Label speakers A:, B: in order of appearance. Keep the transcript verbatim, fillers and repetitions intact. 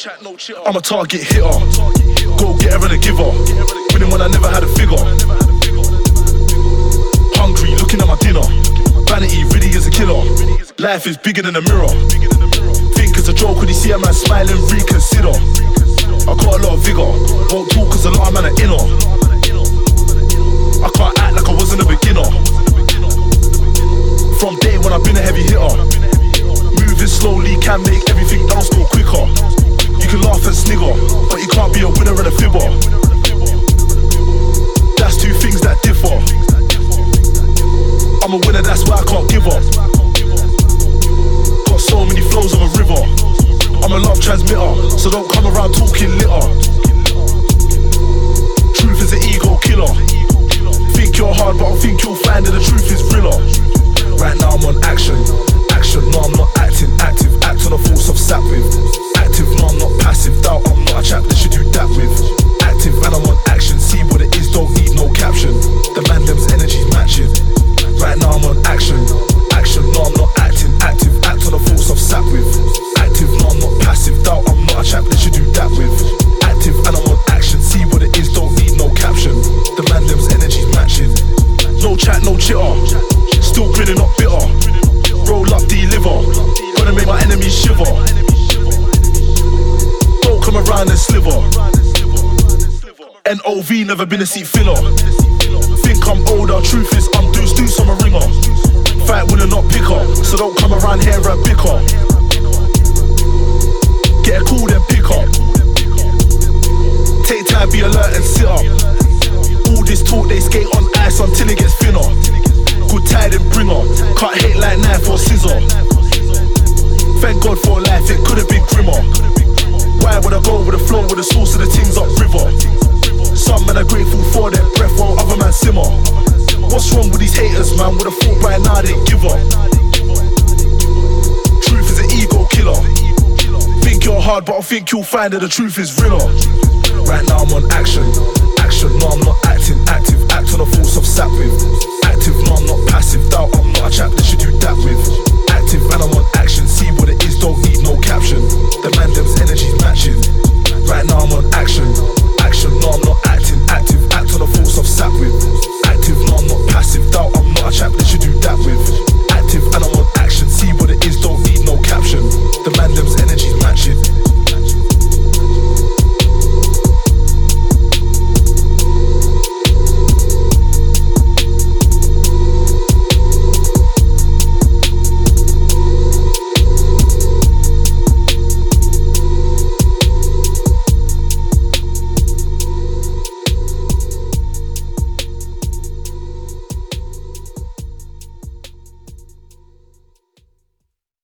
A: I'm a target hitter. Go get her and a giver. Winning when I never had a figure. Hungry, looking at my dinner. Vanity really is a killer. Life is bigger than a mirror. Think it's a joke when you see a man smiling, reconsider. I got a lot of vigor. Won't talk cause a lot of man are inner. I can't act like I wasn't a beginner. From day when I've been a heavy hitter. Moving slowly can make everything else go quicker. You can laugh and snigger, but you can't be a winner and a fibber. That's two things that differ. I'm a winner, that's why I can't give up. Got so many flows of a river. I'm a love transmitter, so don't come around talking litter. Truth is an ego killer. Think you're hard, but I think you'll find that the truth is realer. Right now I'm on action. Action, no I'm not acting. Active, act on the force of sat with. Active, no I'm not passive. Doubt I'm not a chap that should do that with. Active and I'm on action. See what it is, don't need no caption. The man them's energy's matching. Right now I'm on action. Action, no I'm not acting. Active, act on the force of sat with. Active, no I'm not passive. Doubt I'm not a chap that should do that with. Active and I'm on action. See what it is, don't need no caption. The man them's energy's matching. No chat, no chitter. Still grinning, not bitter. Roll up, deliver. Gonna make my enemies shiver. Don't come around and sliver. N O V, never been a seat filler. Think I'm older, truth is I'm deuce deuce, I'm a ringer. Fight winner, not picker. So don't come around here and bicker. Get a call, then pick up. Take time, be alert and sit up. All this talk, they skate on ice until it gets thinner. Good tide and bringer. Can't hate like knife or scissor. Thank God for life, it could have been grimmer. Why would I go with the flow with the source of the things up river? Some men are grateful for their breath while other men simmer. What's wrong with these haters, man? Would have thought by now they give up. Truth is an ego killer. Think you're hard, but I think you'll find that the truth is realer. Right now I'm on action. Action, no I'm not acting. Active, act on the force of sat with. Active, no I'm not passive. Doubt I'm not a chap that should do that with. Active and I'm on action. See what it is, don't need no caption. The man them's energy's matching.